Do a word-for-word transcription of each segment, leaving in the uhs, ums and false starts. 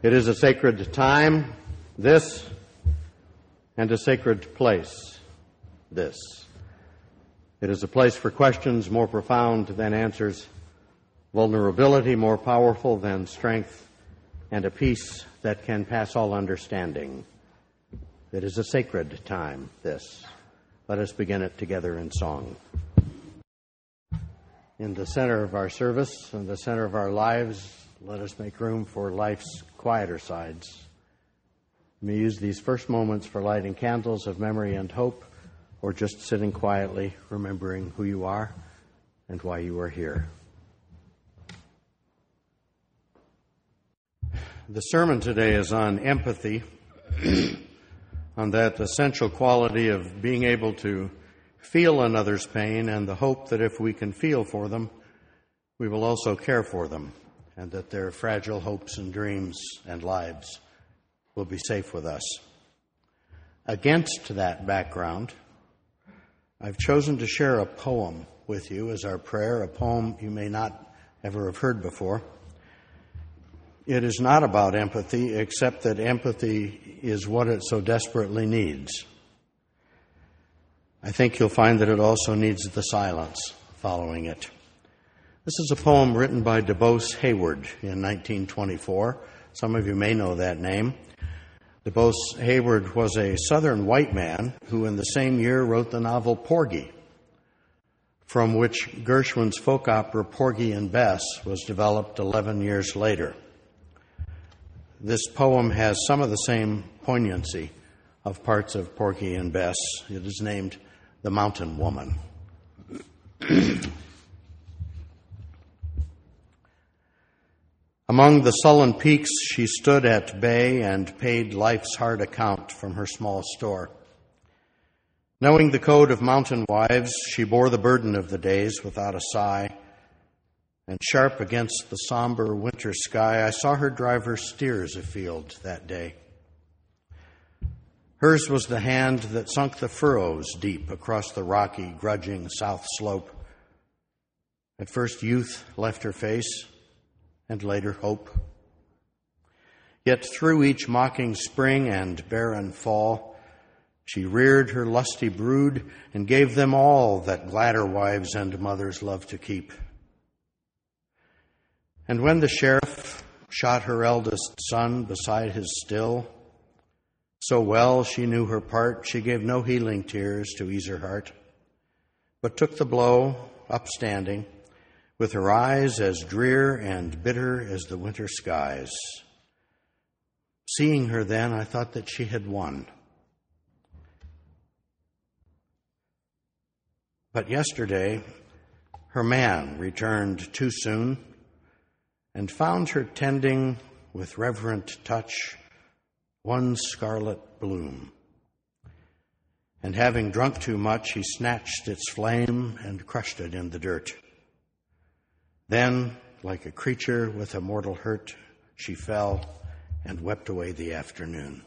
It is a sacred time, this, and a sacred place, this. It is a place for questions more profound than answers, vulnerability more powerful than strength, and a peace that can pass all understanding. It is a sacred time, this. Let us begin it together in song. In the center of our service, in the center of our lives, let us make room for life's quieter sides. We may use these first moments for lighting candles of memory and hope, or just sitting quietly, remembering who you are and why you are here. The sermon today is on empathy, on that essential quality of being able to feel another's pain and the hope that if we can feel for them, we will also care for them, and that their fragile hopes and dreams and lives will be safe with us. Against that background, I've chosen to share a poem with you as our prayer, a poem you may not ever have heard before. It is not about empathy, except that empathy is what it so desperately needs. I think you'll find that it also needs the silence following it. This is a poem written by DuBose Heyward in nineteen twenty-four. Some of you may know that name. DuBose Heyward was a Southern white man who in the same year wrote the novel Porgy, from which Gershwin's folk opera Porgy and Bess was developed eleven years later. This poem has some of the same poignancy of parts of Porgy and Bess. It is named The Mountain Woman. Among the sullen peaks she stood at bay and paid life's hard account from her small store. Knowing the code of mountain wives, she bore the burden of the days without a sigh, and sharp against the somber winter sky, I saw her drive her steers afield that day. Hers was the hand that sunk the furrows deep across the rocky, grudging south slope. At first youth left her face, and later hope. Yet through each mocking spring and barren fall, she reared her lusty brood and gave them all that gladder wives and mothers love to keep. And when the sheriff shot her eldest son beside his still, so well she knew her part, she gave no healing tears to ease her heart, but took the blow, upstanding, with her eyes as drear and bitter as the winter skies. Seeing her then, I thought that she had won. But yesterday, her man returned too soon and found her tending with reverent touch one scarlet bloom. And having drunk too much, he snatched its flame and crushed it in the dirt. Then, like a creature with a mortal hurt, she fell and wept away the afternoon.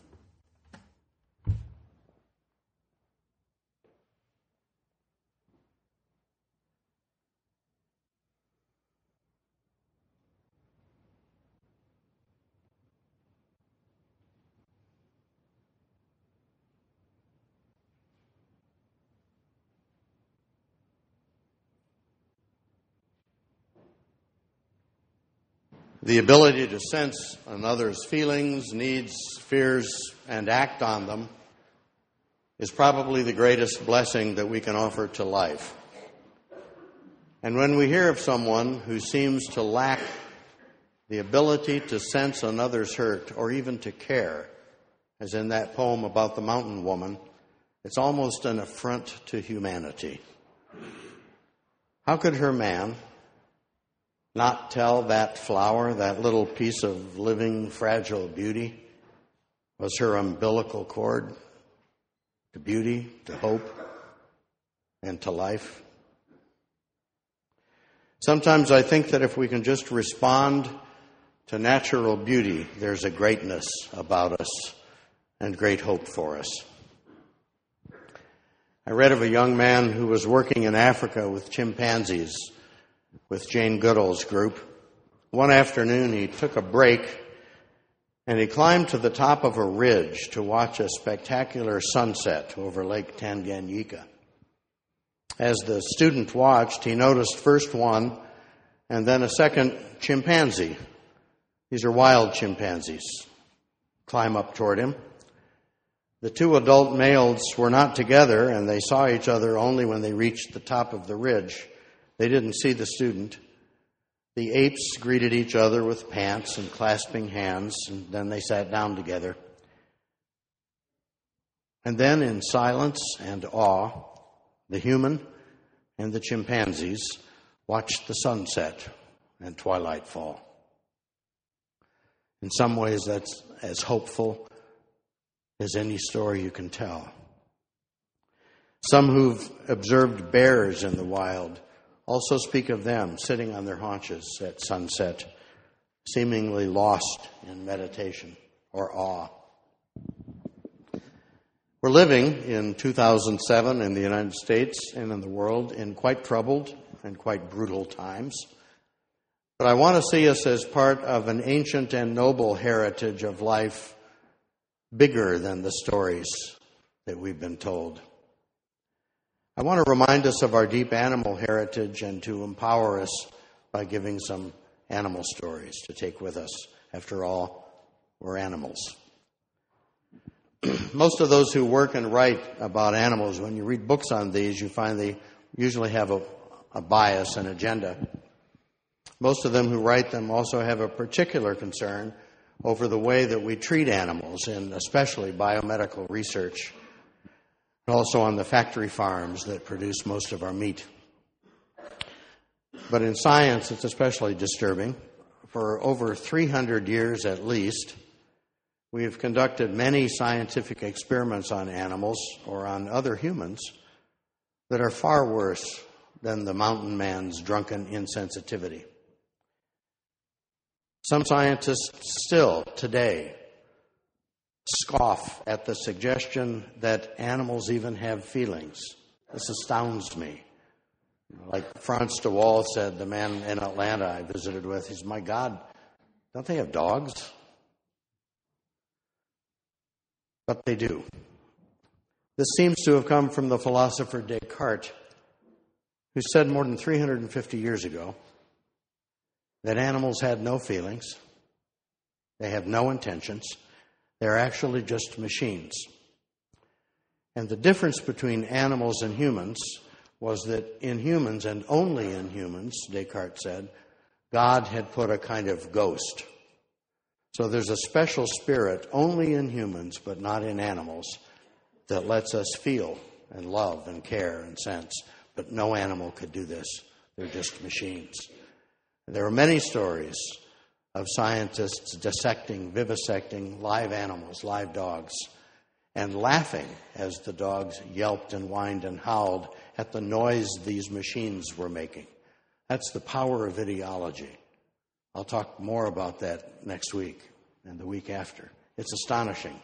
The ability to sense another's feelings, needs, fears, and act on them is probably the greatest blessing that we can offer to life. And when we hear of someone who seems to lack the ability to sense another's hurt or even to care, as in that poem about the mountain woman, it's almost an affront to humanity. How could her man not tell that flower, that little piece of living, fragile beauty, was her umbilical cord to beauty, to hope, and to life? Sometimes I think that if we can just respond to natural beauty, there's a greatness about us and great hope for us. I read of a young man who was working in Africa with chimpanzees with Jane Goodall's group. One afternoon he took a break And he climbed to the top of a ridge to watch a spectacular sunset over Lake Tanganyika. As the student watched, he noticed first one and then a second chimpanzee. These are wild chimpanzees. Climb up toward him. The two adult males were not together, and they saw each other only when they reached the top of the ridge. They didn't see the student. The apes greeted each other with pants and clasping hands, and then they sat down together. And then, in silence and awe, the human and the chimpanzees watched the sunset and twilight fall. In some ways, that's as hopeful as any story you can tell. Some who've observed bears in the wild also speak of them sitting on their haunches at sunset, seemingly lost in meditation or awe. We're living in two thousand seven in the United States and in the world in quite troubled and quite brutal times. But I want to see us as part of an ancient and noble heritage of life bigger than the stories that we've been told. I want to remind us of our deep animal heritage and to empower us by giving some animal stories to take with us. After all, we're animals. Most of those who work and write about animals, when you read books on these, you find they usually have a, a bias, an agenda. Most of them who write them also have a particular concern over the way that we treat animals, in especially biomedical research, and also on the factory farms that produce most of our meat. But in science, it's especially disturbing. For over three hundred years at least, we have conducted many scientific experiments on animals or on other humans that are far worse than the mountain man's drunken insensitivity. Some scientists still today scoff at the suggestion that animals even have feelings. This astounds me. Like Frans de Waal said, the man in Atlanta I visited with, he's, my God, don't they have dogs? But they do. This seems to have come from the philosopher Descartes, who said more than three hundred fifty years ago that animals had no feelings, they have no intentions, they're actually just machines. And the difference between animals and humans was that in humans, and only in humans, Descartes said, God had put a kind of ghost. So there's a special spirit only in humans, but not in animals, that lets us feel and love and care and sense. But no animal could do this. They're just machines. There are many stories of scientists dissecting, vivisecting live animals, live dogs, and laughing as the dogs yelped and whined and howled at the noise these machines were making. That's the power of ideology. I'll talk more about that next week and the week after. It's astonishing.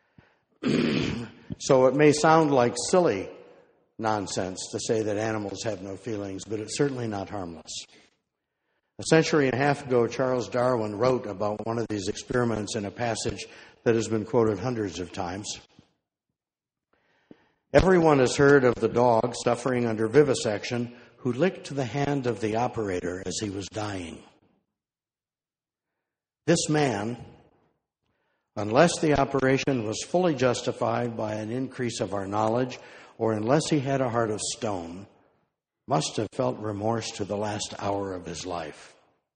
So it may sound like silly nonsense to say that animals have no feelings, but it's certainly not harmless. A century and a half ago, Charles Darwin wrote about one of these experiments in a passage that has been quoted hundreds of times. Everyone has heard of the dog suffering under vivisection who licked the hand of the operator as he was dying. This man, unless the operation was fully justified by an increase of our knowledge, or unless he had a heart of stone, must have felt remorse to the last hour of his life.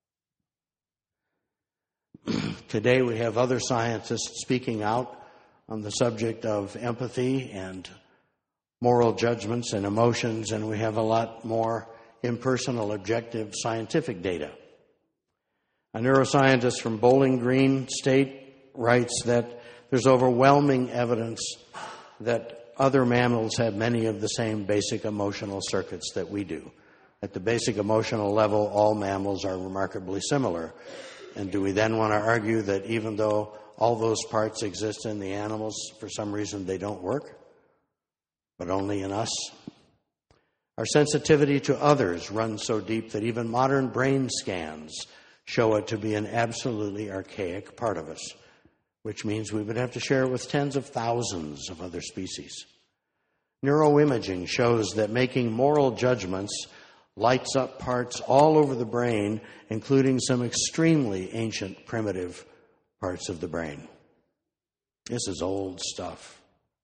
Today we have other scientists speaking out on the subject of empathy and moral judgments and emotions, and we have a lot more impersonal, objective scientific data. A neuroscientist from Bowling Green State writes that there's overwhelming evidence that other mammals have many of the same basic emotional circuits that we do. At the basic emotional level, all mammals are remarkably similar. And do we then want to argue that even though all those parts exist in the animals, for some reason they don't work, but only in us? Our sensitivity to others runs so deep that even modern brain scans show it to be an absolutely archaic part of us. which means we would have to share it with tens of thousands of other species. Neuroimaging shows that making moral judgments lights up parts all over the brain, including some extremely ancient, primitive parts of the brain. This is old stuff.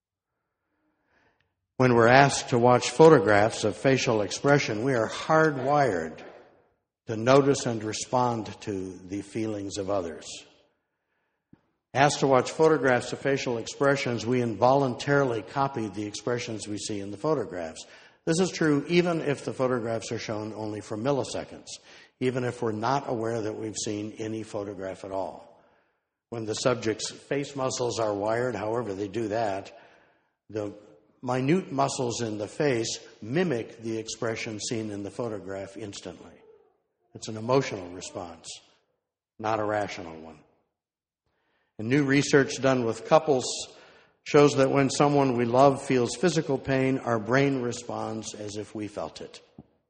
When we're asked to watch photographs of facial expression, we are hardwired to notice and respond to the feelings of others. Asked to watch photographs of facial expressions, we involuntarily copy the expressions we see in the photographs. This is true even if the photographs are shown only for milliseconds, even if we're not aware that we've seen any photograph at all. When the subject's face muscles are wired, however they do that, the minute muscles in the face mimic the expression seen in the photograph instantly. It's an emotional response, not a rational one. And new research done with couples shows that when someone we love feels physical pain, our brain responds as if we felt it.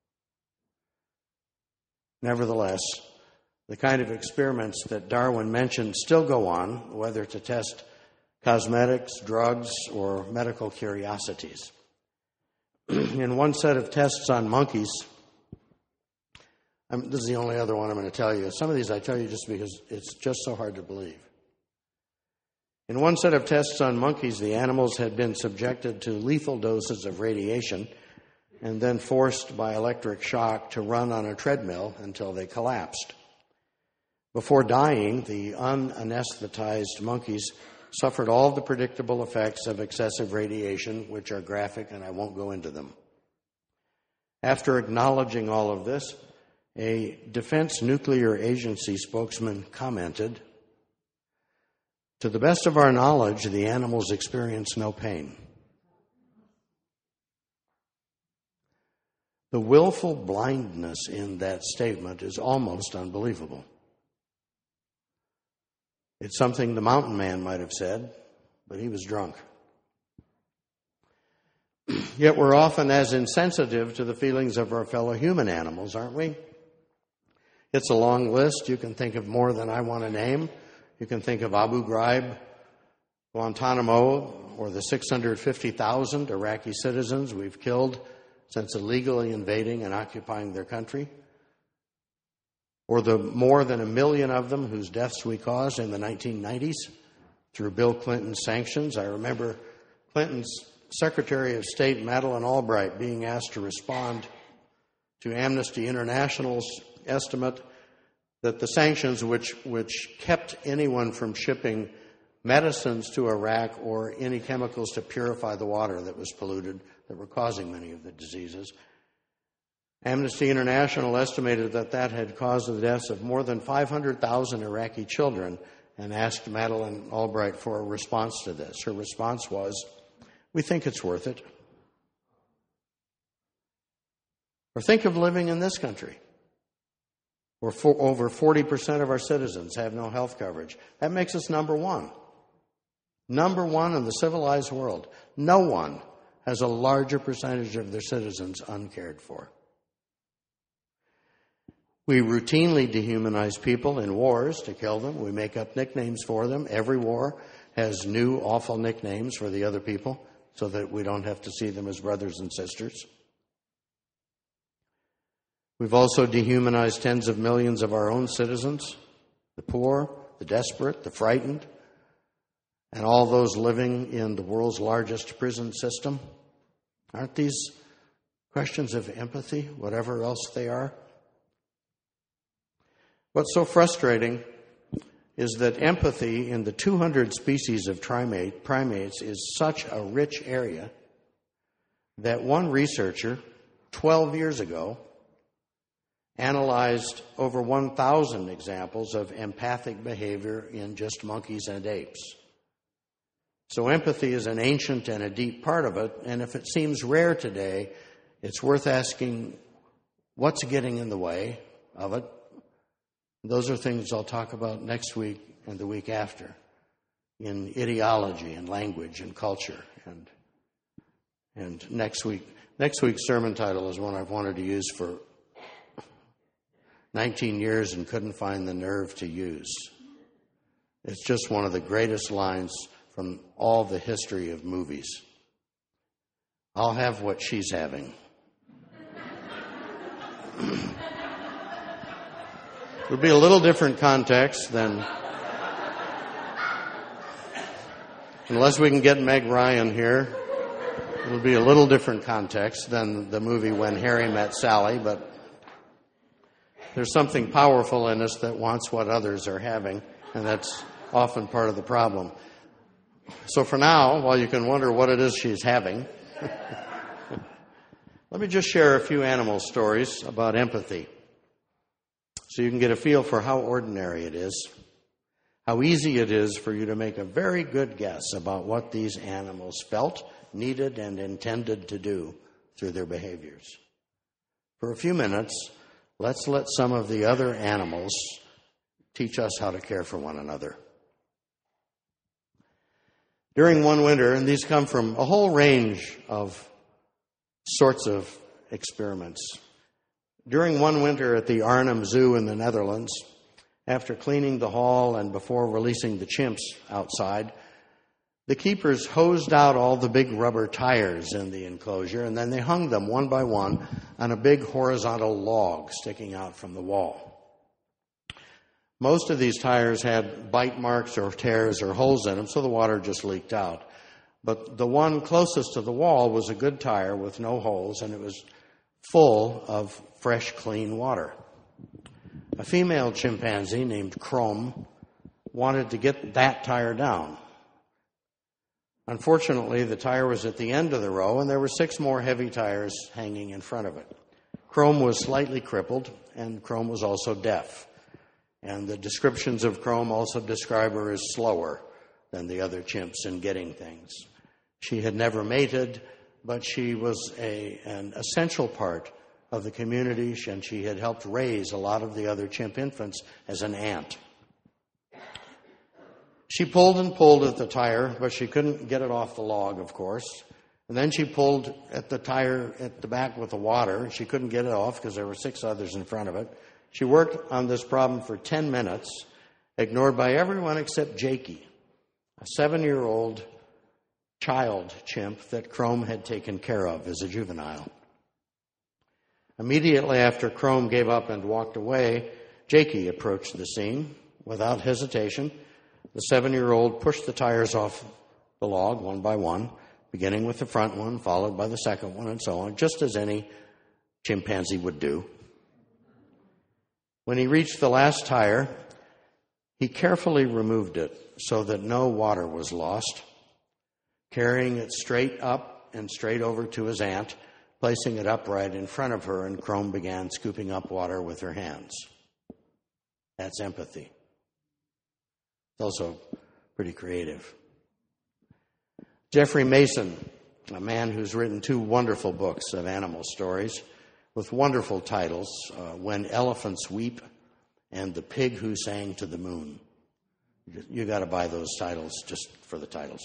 Nevertheless, the kind of experiments that Darwin mentioned still go on, whether to test cosmetics, drugs, or medical curiosities. In one set of tests on monkeys, I'm, this is the only other one I'm going to tell you. Some of these I tell you just because it's just so hard to believe. In one set of tests on monkeys, the animals had been subjected to lethal doses of radiation and then forced by electric shock to run on a treadmill until they collapsed. Before dying, the unanesthetized monkeys suffered all the predictable effects of excessive radiation, which are graphic, and I won't go into them. After acknowledging all of this, a Defense Nuclear Agency spokesman commented, "To the best of our knowledge, the animals experience no pain." The willful blindness in that statement is almost unbelievable. It's something the mountain man might have said, but he was drunk. Yet we're often as insensitive to the feelings of our fellow human animals, aren't we? It's a long list. You can think of more than I want to name. You can think of Abu Ghraib, Guantanamo, or the six hundred fifty thousand Iraqi citizens we've killed since illegally invading and occupying their country, or the more than a million of them whose deaths we caused in the nineteen nineties through Bill Clinton's sanctions. I remember Clinton's Secretary of State, Madeleine Albright, being asked to respond to Amnesty International's estimate that the sanctions which, which kept anyone from shipping medicines to Iraq or any chemicals to purify the water that was polluted, that were causing many of the diseases, Amnesty International estimated that that had caused the deaths of more than five hundred thousand Iraqi children and asked Madeleine Albright for a response to this. Her response was, "We think it's worth it." Or think of living in this country, where for over forty percent of our citizens have no health coverage. That makes us number one. Number one in the civilized world. No one has a larger percentage of their citizens uncared for. We routinely dehumanize people in wars to kill them. We make up nicknames for them. Every war has new awful nicknames for the other people so that we don't have to see them as brothers and sisters. We've also dehumanized tens of millions of our own citizens, the poor, the desperate, the frightened, and all those living in the world's largest prison system. Aren't these questions of empathy, whatever else they are? What's so frustrating is that empathy in the two hundred species of primate, primates is such a rich area that one researcher, twelve years ago, analyzed over one thousand examples of empathic behavior in just monkeys and apes. So empathy is an ancient and a deep part of it, and if it seems rare today, it's worth asking what's getting in the way of it. Those are things I'll talk about next week and the week after in ideology and language and culture. And and next week, next week's sermon title is one I've wanted to use for nineteen years and couldn't find the nerve to use. It's just one of the greatest lines from all the history of movies. I'll have what she's having. It would be a little different context than, unless we can get Meg Ryan here, it'll be a little different context than the movie When Harry Met Sally, but there's something powerful in us that wants what others are having, and that's often part of the problem. So for now, while you can wonder what it is she's having, let me just share a few animal stories about empathy so you can get a feel for how ordinary it is, how easy it is for you to make a very good guess about what these animals felt, needed, and intended to do through their behaviors. For a few minutes, let's let some of the other animals teach us how to care for one another. During one winter, and these come from a whole range of sorts of experiments. During one winter at the Arnhem Zoo in the Netherlands, after cleaning the hall and before releasing the chimps outside, the keepers hosed out all the big rubber tires in the enclosure, and then they hung them one by one on a big horizontal log sticking out from the wall. Most of these tires had bite marks or tears or holes in them, so the water just leaked out. But the one closest to the wall was a good tire with no holes, and it was full of fresh, clean water. A female chimpanzee named Chrome wanted to get that tire down. Unfortunately, the tire was at the end of the row, and there were six more heavy tires hanging in front of it. Chrome was slightly crippled, and Chrome was also deaf. And the descriptions of Chrome also describe her as slower than the other chimps in getting things. She had never mated, but she was a, an essential part of the community, and she had helped raise a lot of the other chimp infants as an aunt. She pulled and pulled at the tire, but she couldn't get it off the log, of course. And then she pulled at the tire at the back with the water, and she couldn't get it off because there were six others in front of it. She worked on this problem for ten minutes, ignored by everyone except Jakey, a seven-year-old child chimp that Chrome had taken care of as a juvenile. Immediately after Chrome gave up and walked away, Jakey approached the scene. Without hesitation, the seven-year-old pushed the tires off the log one by one, beginning with the front one, followed by the second one, and so on, just as any chimpanzee would do. When he reached the last tire, he carefully removed it so that no water was lost, carrying it straight up and straight over to his aunt, placing it upright in front of her, and Chrome began scooping up water with her hands. That's empathy. It's also pretty creative. Jeffrey Mason, a man who's written two wonderful books of animal stories with wonderful titles, uh, When Elephants Weep and The Pig Who Sang to the Moon. You got to buy those titles just for the titles.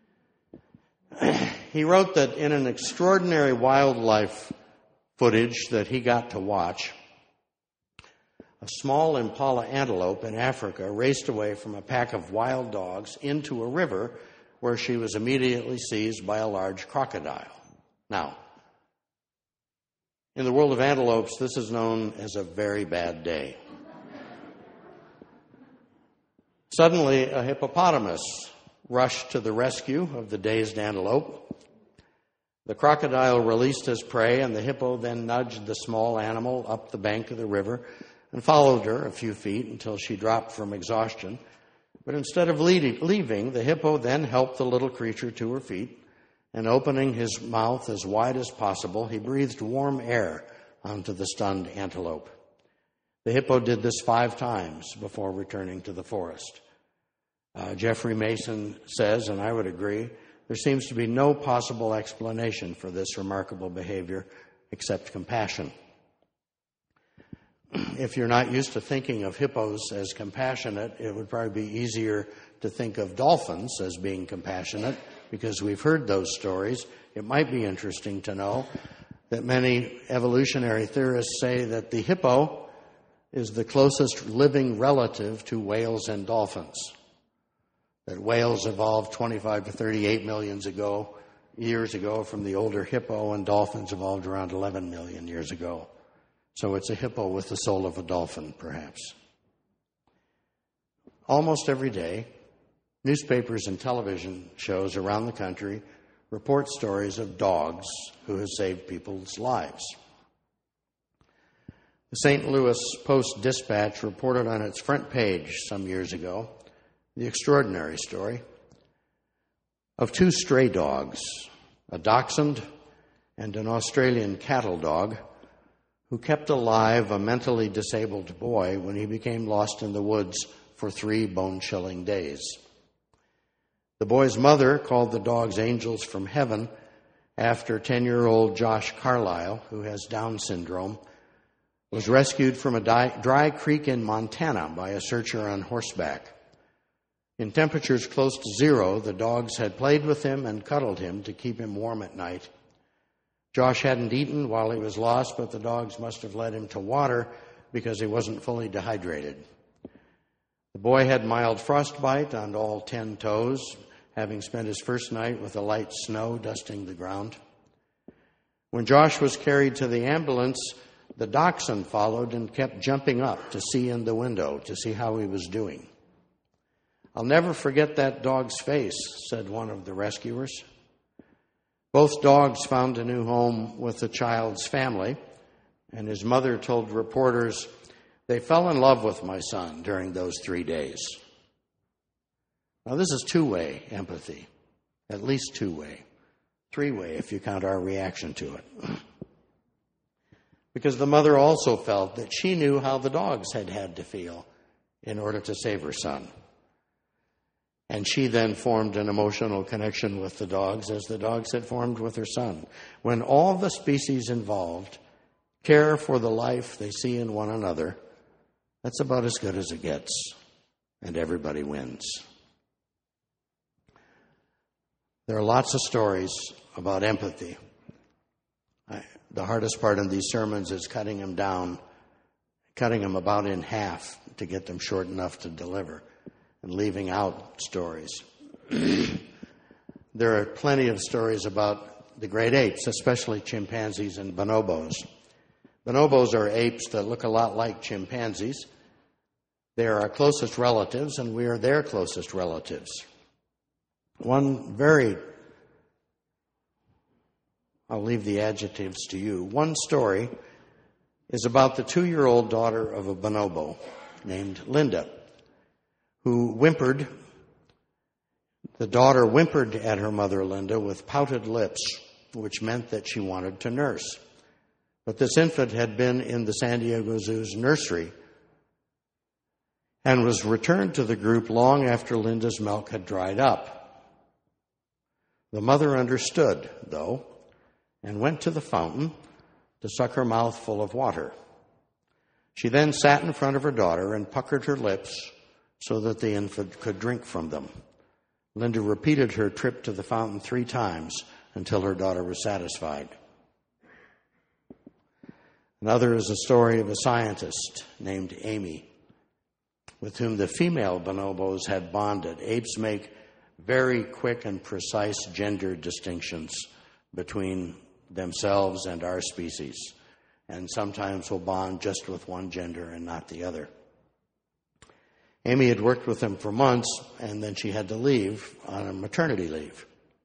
He wrote that in an extraordinary wildlife footage that he got to watch, a small impala antelope in Africa raced away from a pack of wild dogs into a river where she was immediately seized by a large crocodile. Now, in the world of antelopes, this is known as a very bad day. Suddenly, a hippopotamus rushed to the rescue of the dazed antelope. The crocodile released his prey, and the hippo then nudged the small animal up the bank of the river and followed her a few feet until she dropped from exhaustion. But instead of leaving, the hippo then helped the little creature to her feet, and opening his mouth as wide as possible, he breathed warm air onto the stunned antelope. The hippo did this five times before returning to the forest. Uh, Jeffrey Mason says, and I would agree, there seems to be no possible explanation for this remarkable behavior except compassion. If you're not used to thinking of hippos as compassionate, it would probably be easier to think of dolphins as being compassionate, because we've heard those stories. It might be interesting to know that many evolutionary theorists say that the hippo is the closest living relative to whales and dolphins. that whales evolved twenty-five to thirty-eight million ago, years ago from the older hippo, and dolphins evolved around eleven million years ago. So it's a hippo with the soul of a dolphin, perhaps. Almost every day, newspapers and television shows around the country report stories of dogs who have saved people's lives. The Saint Louis Post-Dispatch reported on its front page some years ago the extraordinary story of two stray dogs, a dachshund and an Australian cattle dog, who kept alive a mentally disabled boy when he became lost in the woods for three bone-chilling days. The boy's mother called the dogs angels from heaven after ten-year-old Josh Carlisle, who has Down syndrome, was rescued from a dry creek in Montana by a searcher on horseback. In temperatures close to zero, the dogs had played with him and cuddled him to keep him warm at night. Josh hadn't eaten while he was lost, but the dogs must have led him to water because he wasn't fully dehydrated. The boy had mild frostbite on all ten toes, having spent his first night with a light snow dusting the ground. When Josh was carried to the ambulance, the dachshund followed and kept jumping up to see in the window to see how he was doing. "I'll never forget that dog's face," said one of the rescuers. Both dogs found a new home with the child's family, and his mother told reporters, "They fell in love with my son during those three days." Now, this is two-way empathy, at least two-way, three-way if you count our reaction to it. Because the mother also felt that she knew how the dogs had had to feel in order to save her son. And she then formed an emotional connection with the dogs as the dogs had formed with her son. When all the species involved care for the life they see in one another, that's about as good as it gets, and everybody wins. There are lots of stories about empathy. I, the hardest part in these sermons is cutting them down, cutting them about in half to get them short enough to deliver, and leaving out stories. There are plenty of stories about the great apes, especially chimpanzees and bonobos. Bonobos are apes that look a lot like chimpanzees. They are our closest relatives, and we are their closest relatives. One very, I'll leave the adjectives to you. One story is about the two-year-old daughter of a bonobo named Linda, who whimpered. The daughter whimpered at her mother, Linda, with pouted lips, which meant that she wanted to nurse. But this infant had been in the San Diego Zoo's nursery and was returned to the group long after Linda's milk had dried up. The mother understood, though, and went to the fountain to suck her mouth full of water. She then sat in front of her daughter and puckered her lips so that the infant could drink from them. Linda repeated her trip to the fountain three times until her daughter was satisfied. Another is a story of a scientist named Amy, with whom the female bonobos had bonded. Apes make very quick and precise gender distinctions between themselves and our species, and sometimes will bond just with one gender and not the other. Amy had worked with them for months, and then she had to leave on a maternity leave.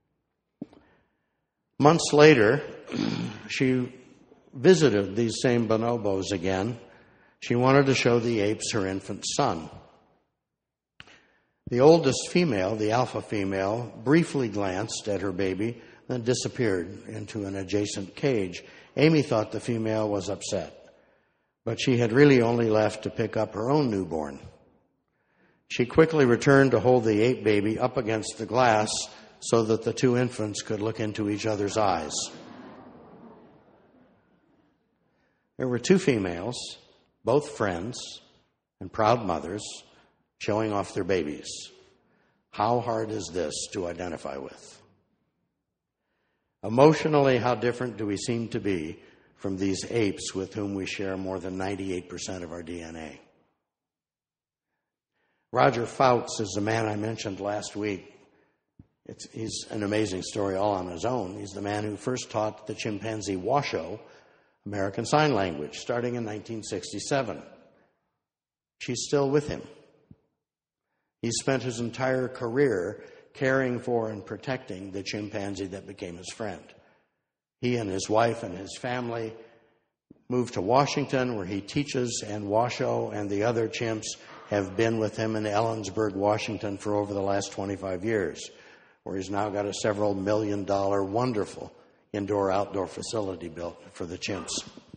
Months later, she visited these same bonobos again. She wanted to show the apes her infant son. The oldest female, the alpha female, briefly glanced at her baby, then disappeared into an adjacent cage. Amy thought the female was upset, but she had really only left to pick up her own newborn. She quickly returned to hold the ape baby up against the glass so that the two infants could look into each other's eyes. There were two females, both friends and proud mothers, showing off their babies. How hard is this to identify with? Emotionally, how different do we seem to be from these apes with whom we share more than ninety-eight percent of our D N A? Roger Fouts is the man I mentioned last week. It's, he's an amazing story all on his own. He's the man who first taught the chimpanzee Washoe American Sign Language, starting in nineteen sixty-seven. She's still with him. He spent his entire career caring for and protecting the chimpanzee that became his friend. He and his wife and his family moved to Washington, where he teaches, and Washoe and the other chimps have been with him in Ellensburg, Washington, for over the last twenty-five years, where he's now got a several million dollar wonderful indoor-outdoor facility built for the chimps.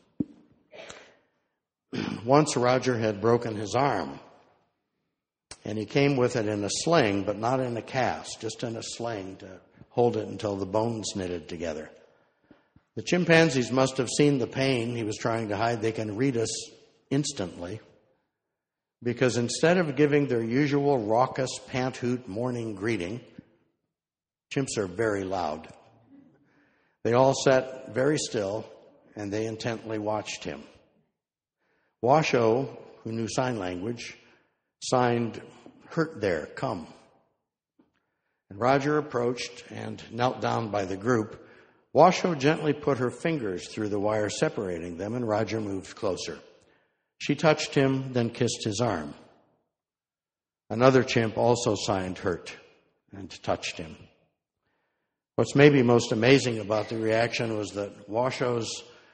Once Roger had broken his arm, and he came with it in a sling, but not in a cast, just in a sling to hold it until the bones knitted together. The chimpanzees must have seen the pain he was trying to hide. They can read us instantly, because instead of giving their usual raucous pant-hoot morning greeting, chimps are very loud. They all sat very still, and they intently watched him. Washoe, who knew sign language, signed, "Hurt there, come." And Roger approached and knelt down by the group. Washoe gently put her fingers through the wire separating them, and Roger moved closer. She touched him, then kissed his arm. Another chimp also signed "hurt" and touched him. What's maybe most amazing about the reaction was that Washoe's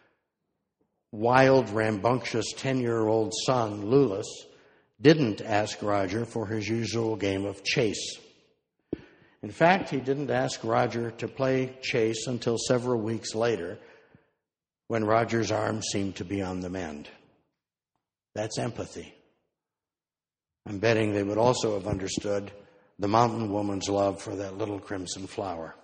wild, rambunctious ten-year-old son, Lulis, didn't ask Roger for his usual game of chase. In fact, he didn't ask Roger to play chase until several weeks later, when Roger's arm seemed to be on the mend. That's empathy. I'm betting they would also have understood the mountain woman's love for that little crimson flower.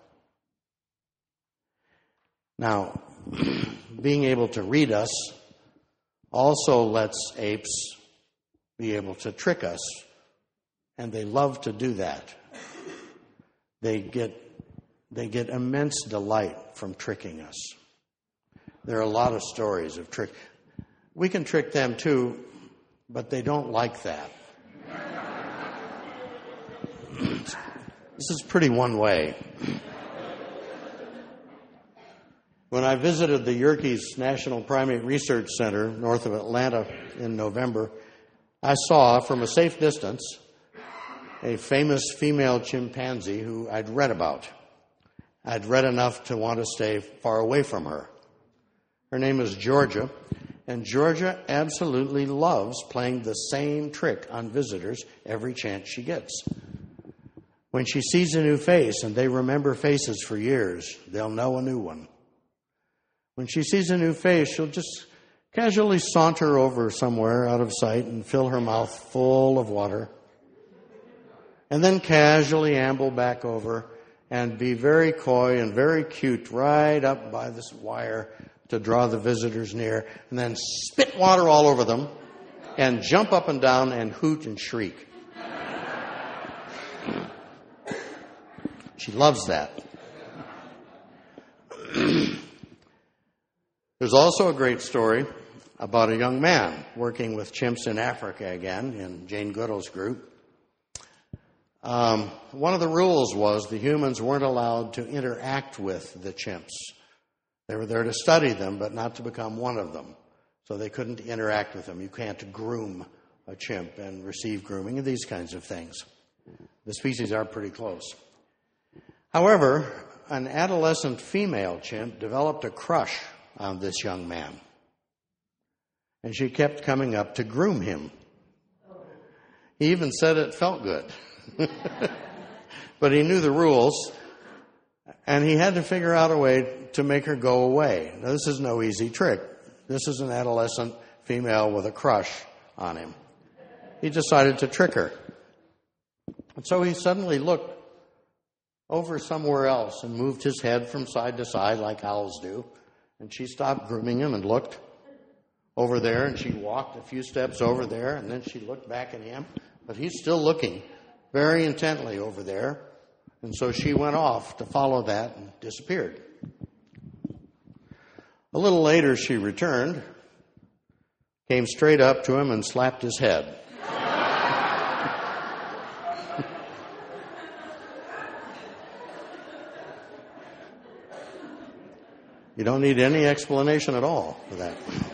Now, being able to read us also lets apes be able to trick us, and they love to do that. They get they get immense delight from tricking us. There are a lot of stories of trick. We can trick them too, but they don't like that. This is pretty one way. When I visited the Yerkes National Primate Research Center north of Atlanta in November, I saw from a safe distance a famous female chimpanzee who I'd read about. I'd read enough to want to stay far away from her. Her name is Georgia, and Georgia absolutely loves playing the same trick on visitors every chance she gets. When she sees a new face, and they remember faces for years, they'll know a new one. When she sees a new face, she'll just casually saunter over somewhere out of sight and fill her mouth full of water, and then casually amble back over and be very coy and very cute right up by this wire to draw the visitors near, and then spit water all over them and jump up and down and hoot and shriek. She loves that. There's also a great story about a young man working with chimps in Africa again, in Jane Goodall's group. Um, one of the rules was the humans weren't allowed to interact with the chimps. They were there to study them, but not to become one of them. So they couldn't interact with them. You can't groom a chimp and receive grooming and these kinds of things. The species are pretty close. However, an adolescent female chimp developed a crush on this young man. And she kept coming up to groom him. He even said it felt good. But he knew the rules, and he had to figure out a way to make her go away. Now, this is no easy trick. This is an adolescent female with a crush on him. He decided to trick her. And so he suddenly looked over somewhere else and moved his head from side to side like owls do. And she stopped grooming him and looked over there, and she walked a few steps over there, and then she looked back at him. But he's still looking very intently over there. And so she went off to follow that and disappeared. A little later, she returned, came straight up to him and slapped his head. You don't need any explanation at all for that.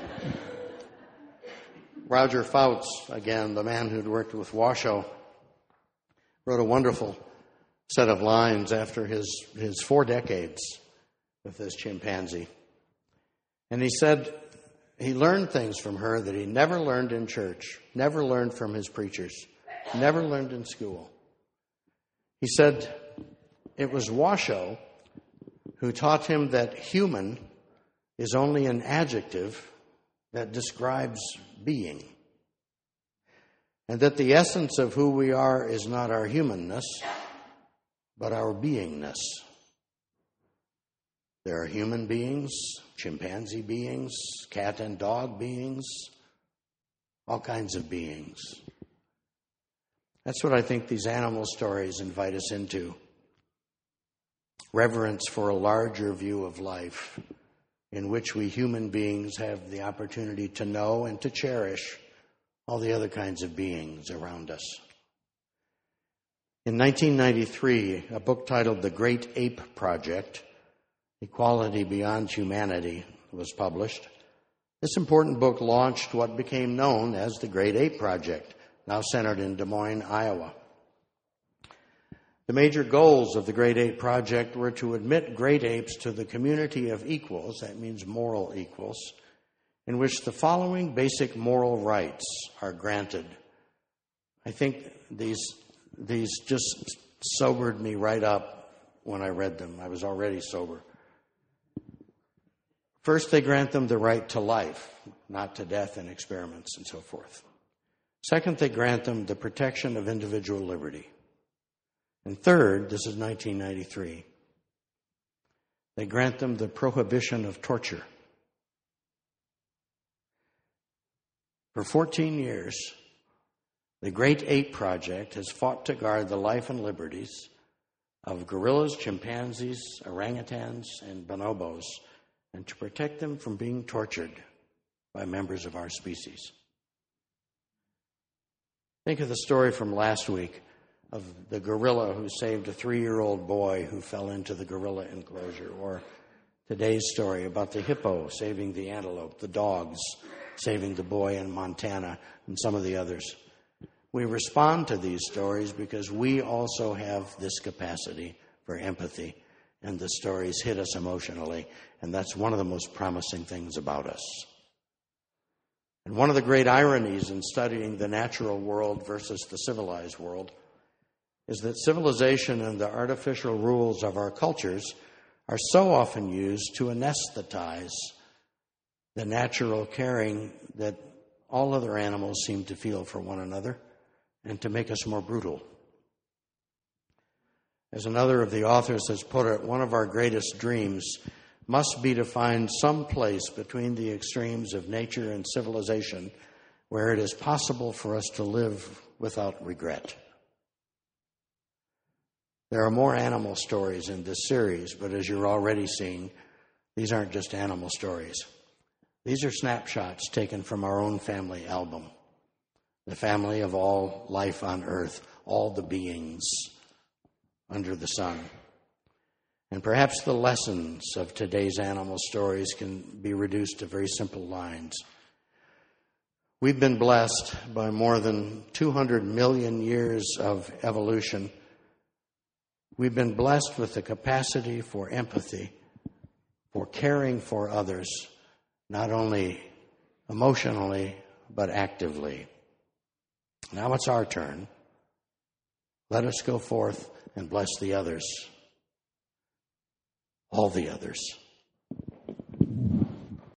Roger Fouts, again, the man who'd worked with Washoe, wrote a wonderful set of lines after his, his four decades with this chimpanzee. And he said he learned things from her that he never learned in church, never learned from his preachers, never learned in school. He said it was Washoe who taught him that human is only an adjective that describes being, and that the essence of who we are is not our humanness, but our beingness. There are human beings, chimpanzee beings, cat and dog beings, all kinds of beings. That's what I think these animal stories invite us into. Reverence for a larger view of life in which we human beings have the opportunity to know and to cherish all the other kinds of beings around us. In nineteen ninety-three, a book titled The Great Ape Project, Equality Beyond Humanity, was published. This important book launched what became known as the Great Ape Project, now centered in Des Moines, Iowa. The major goals of the Great Ape Project were to admit great apes to the community of equals, that means moral equals, in which the following basic moral rights are granted. I think these, these just sobered me right up when I read them. I was already sober. First, they grant them the right to life, not to death in experiments and so forth. Second, they grant them the protection of individual liberty. And third, this is nineteen ninety-three, they grant them the prohibition of torture. For fourteen years, the Great Ape Project has fought to guard the life and liberties of gorillas, chimpanzees, orangutans, and bonobos, and to protect them from being tortured by members of our species. Think of the story from last week of the gorilla who saved a three-year-old boy who fell into the gorilla enclosure, or today's story about the hippo saving the antelope, the dogs saving the boy in Montana, and some of the others. We respond to these stories because we also have this capacity for empathy, and the stories hit us emotionally, and that's one of the most promising things about us. And one of the great ironies in studying the natural world versus the civilized world is that civilization and the artificial rules of our cultures are so often used to anesthetize the natural caring that all other animals seem to feel for one another and to make us more brutal. As another of the authors has put it, one of our greatest dreams must be to find some place between the extremes of nature and civilization where it is possible for us to live without regret. There are more animal stories in this series, but as you're already seeing, these aren't just animal stories. These are snapshots taken from our own family album, the family of all life on earth, all the beings under the sun. And perhaps the lessons of today's animal stories can be reduced to very simple lines. We've been blessed by more than two hundred million years of evolution. We've been blessed with the capacity for empathy, for caring for others, not only emotionally, but actively. Now it's our turn. Let us go forth and bless the others, all the others.